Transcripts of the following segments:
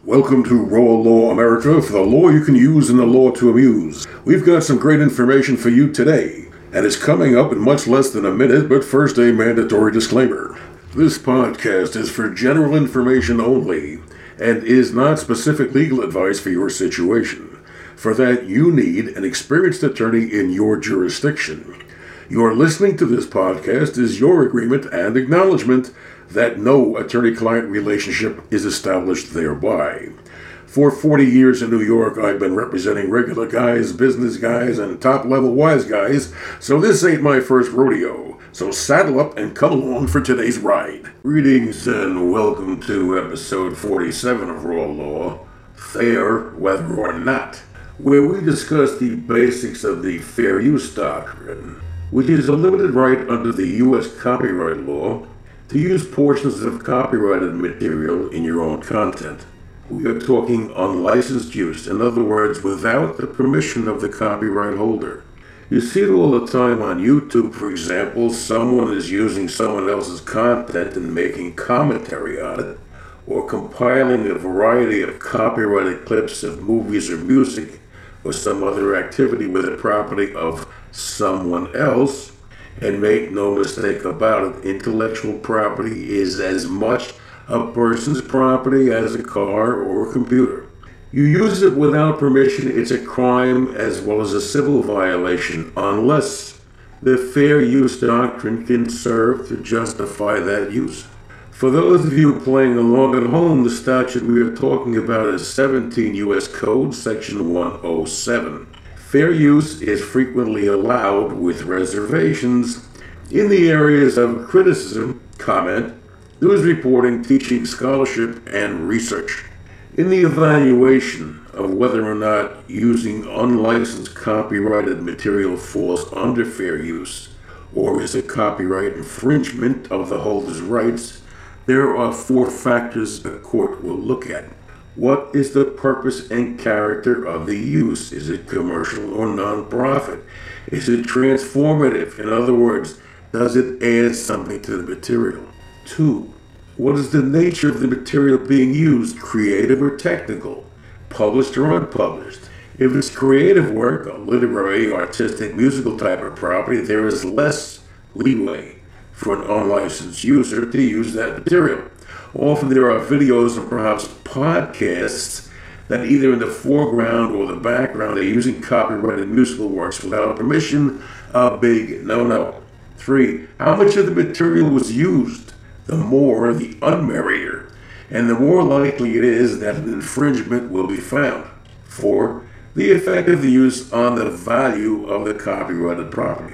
Welcome to Raw Law America, for the law you can use and the law to amuse. We've got some great information for you today, and it's coming up in much less than a minute, but first a mandatory disclaimer. This podcast is for general information only, and is not specific legal advice for your situation. For that, you need an experienced attorney in your jurisdiction. Your listening to this podcast is your agreement and acknowledgement that no attorney-client relationship is established thereby. For 40 years in New York, I've been representing regular guys, business guys, and top-level wise guys, so this ain't my first rodeo. So saddle up and come along for today's ride. Greetings and welcome to episode 47 of Raw Law, Fair Whether or Not, where we discuss the basics of the fair use doctrine, which is a limited right under the U.S. copyright law to use portions of copyrighted material in your own content. We are talking unlicensed use, in other words, without the permission of the copyright holder. You see it all the time on YouTube, for example. Someone is using someone else's content and making commentary on it, or compiling a variety of copyrighted clips of movies or music, or some other activity with the property of someone else. And make no mistake about it, intellectual property is as much a person's property as a car or a computer. You use it without permission, it's a crime as well as a civil violation, unless the fair use doctrine can serve to justify that use. For those of you playing along at home, the statute we are talking about is 17 U.S. Code, Section 107. Fair use is frequently allowed, with reservations, in the areas of criticism, comment, news reporting, teaching, scholarship, and research. In the evaluation of whether or not using unlicensed copyrighted material falls under fair use, or is a copyright infringement of the holder's rights, there are 4 factors a court will look at. What is the purpose and character of the use? Is it commercial or non-profit? Is it transformative? In other words, does it add something to the material? 2. What is the nature of the material being used, creative or technical, published or unpublished? If it's creative work, a literary, artistic, musical type of property, there is less leeway for an unlicensed user to use that material. Often there are videos and perhaps podcasts that either in the foreground or the background are using copyrighted musical works without permission. A big no-no. 3. How much of the material was used? The more, the unmerrier, and the more likely it is that an infringement will be found. 4. The effect of the use on the value of the copyrighted property.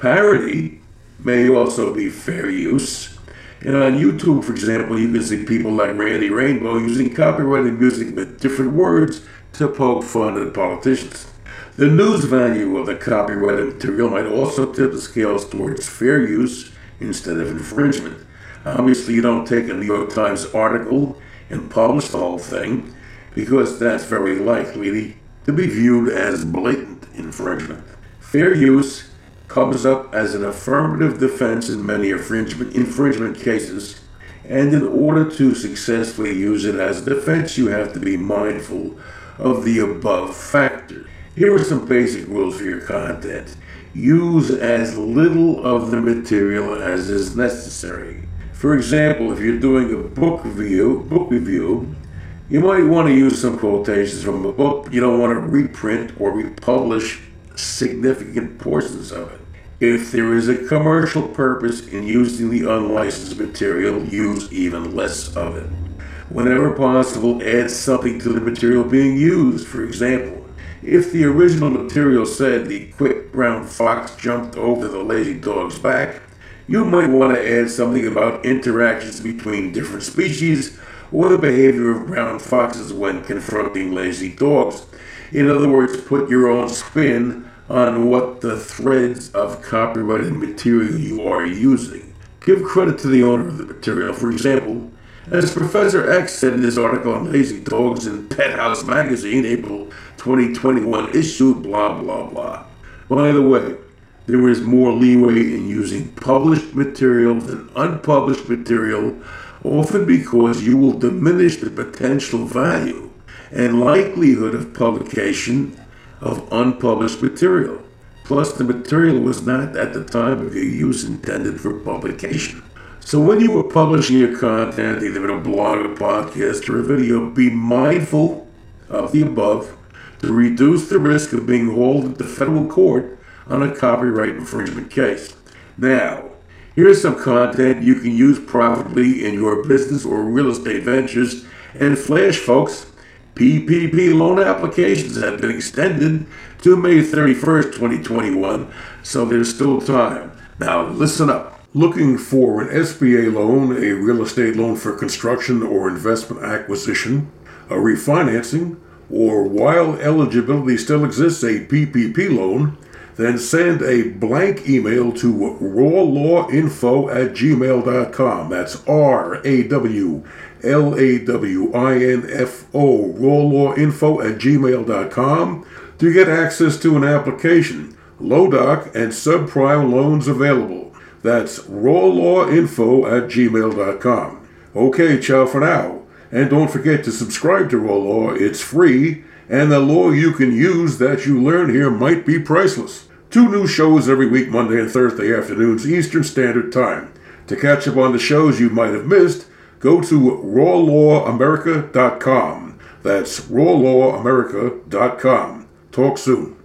Parody may also be fair use. And on YouTube, for example, you can see people like Randy Rainbow using copyrighted music with different words to poke fun at politicians. The news value of the copyrighted material might also tip the scales towards fair use instead of infringement. Obviously, you don't take a New York Times article and publish the whole thing, because that's very likely to be viewed as blatant infringement. Fair use comes up as an affirmative defense in many infringement cases, and in order to successfully use it as a defense, you have to be mindful of the above factors. Here are some basic rules for your content. Use as little of the material as is necessary. For example, if you're doing a book review, you might want to use some quotations from a book, but you don't want to reprint or republish significant portions of it. If there is a commercial purpose in using the unlicensed material, use even less of it. Whenever possible, add something to the material being used. For example, if the original material said the quick brown fox jumped over the lazy dog's back, you might want to add something about interactions between different species or the behavior of brown foxes when confronting lazy dogs. In other words, put your own spin on what the threads of copyrighted material you are using. Give credit to the owner of the material. For example, as Professor X said in his article on lazy dogs in Pet House Magazine, April 2021 issue, blah, blah, blah. By the way, there is more leeway in using published material than unpublished material often because you will diminish the potential value and likelihood of publication of unpublished material. Plus, the material was not at the time of your use intended for publication. So when you are publishing your content, either in a blog, a podcast, or a video, be mindful of the above to reduce the risk of being hauled into federal court on a copyright infringement case. Now, here's some content you can use profitably in your business or real estate ventures. And flash, folks, PPP loan applications have been extended to May 31st, 2021, so there's still time. Now, listen up. Looking for an SBA loan, a real estate loan for construction or investment acquisition, a refinancing, or while eligibility still exists, a PPP loan, then send a blank email to rawlawinfo@gmail.com. That's RAWLAWINFO, rawlawinfo@gmail.com, to get access to an application. LODOC and subprime loans available. That's rawlawinfo@gmail.com. Okay, ciao for now. And don't forget to subscribe to Raw Law. It's free, and the law you can use that you learn here might be priceless. 2 new shows every week, Monday and Thursday afternoons, Eastern Standard Time. To catch up on the shows you might have missed, go to rawlawamerica.com. That's rawlawamerica.com. Talk soon.